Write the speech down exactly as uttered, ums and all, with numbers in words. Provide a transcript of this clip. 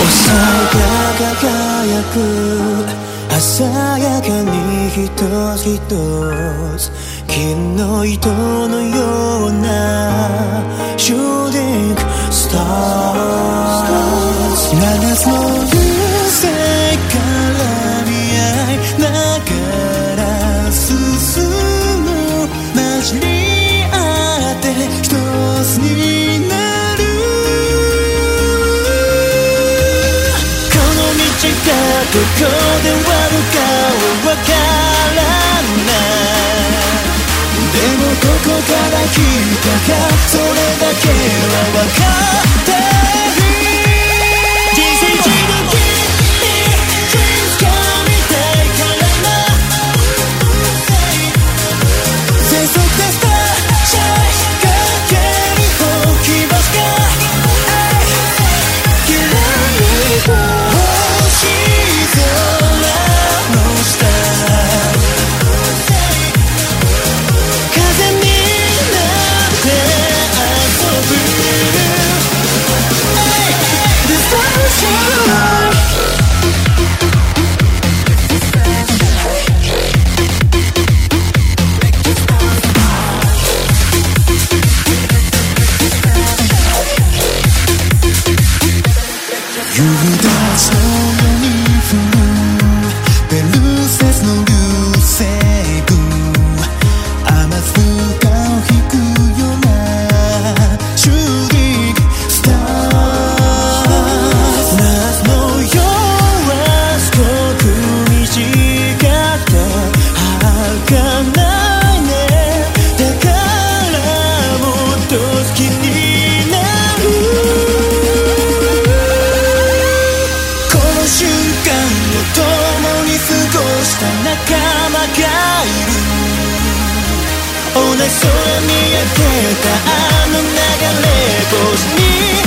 が輝く鮮やかに一つ一つ金の糸のようなシューティングスター七つの流星から見合いながら進む混じり合って一つになるこの道がどこで終わるかわからないでもどこから来たかそれだけはわかってる人生一度きり掴みたいからな全速でスターシャイかけるほきばしか嫌いと星空の下風になって遊ぶ The sunshine夕立のように降るペルセスの流星群雨粒を引くようなシューティングスター夏の夜はすごく短くて儚いねだからもっと好きになるこの瞬間を共に過ごした仲間がいる同じ空見上げたあの流れ星に